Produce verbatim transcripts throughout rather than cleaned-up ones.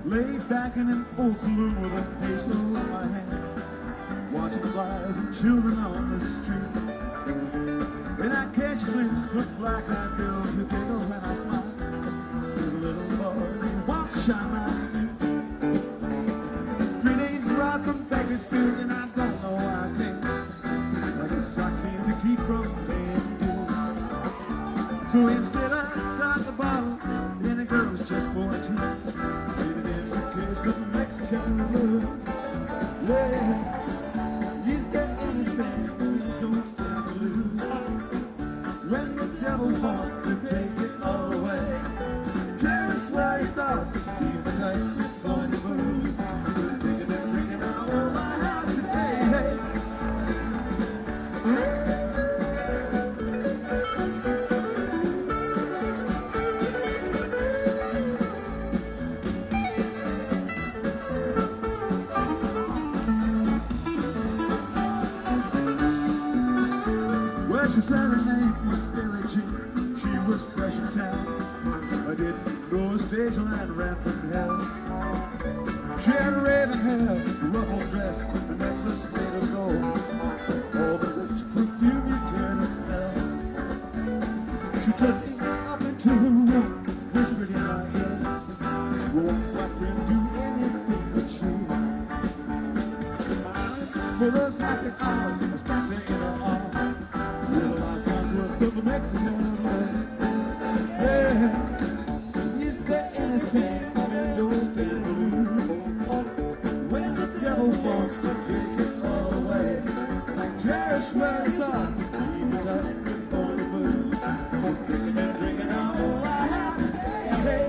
Laid back in an old saloon with a pencil in my hand, watching flies and children on the street. And I catch a glimpse of black-eyed girls who giggle when I smile. There's a little boy named Walt Shine My Feet. It's three days ride from Bakersfield and I don't know why I came. I guess I came to keep from paying dues. So instead I got the bottle and the girl's just fourteen. Of Mexican blue, yeah. Is there anything you don't stand to lose? When the devil wants to take it all away, cherish where your thoughts, keep it tight, going to booze. Just thinking and drinking all I have today, hey. She said her name was Billie Jean. She was fresh in town. I didn't know a stage line ran from hell. She had raven hair, a ruffled dress, a necklace made of gold, all the rich perfume you care to smell. She took me up into her room, whispered in my ear. She won't let me do anything but she. For those happy hours, I spent me in her arms. Of Mexican love, yeah. Is there anything that don't stand to lose? When the devil wants to take it all away, cherish where your thoughts, keep it tight, on the booze. Just thinking and drinking all I have today.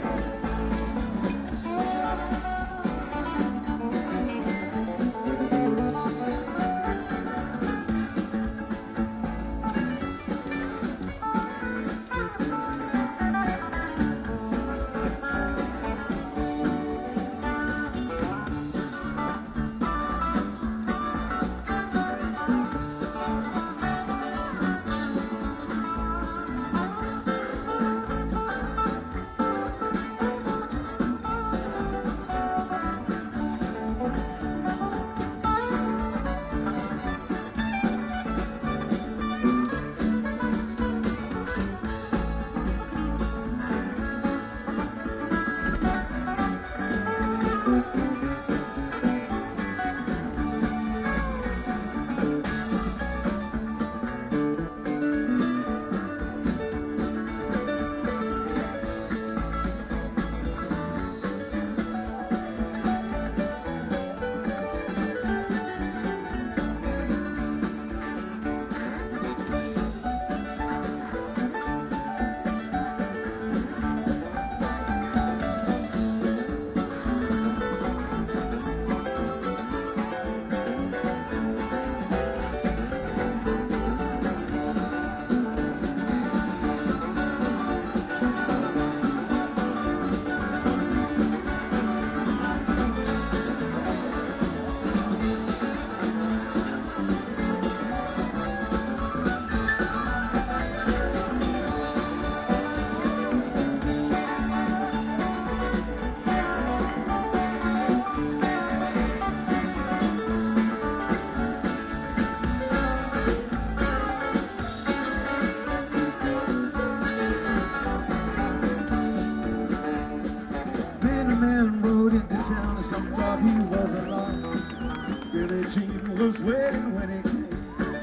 Some thought he was alone. Billie Jean was waiting when he came.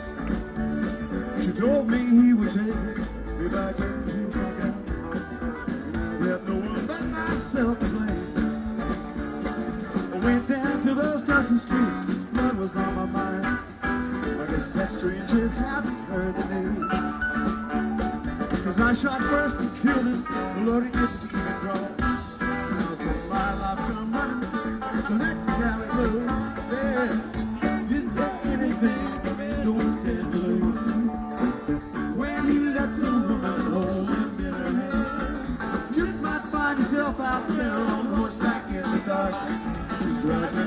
She told me he would take it if I couldn't choose my gun. We had no one but myself to blame. I went down to those dusty streets, blood was on my mind. I guess that stranger hadn't heard the news. Cause I shot first and killed him, the Lord he didn't even draw. And I spent my lifetime running the next alley road, yeah. Is there anything a man don't stand to lose? When he lets a woman hold him in her hand, just might find yourself out there on horseback in the dark. Just right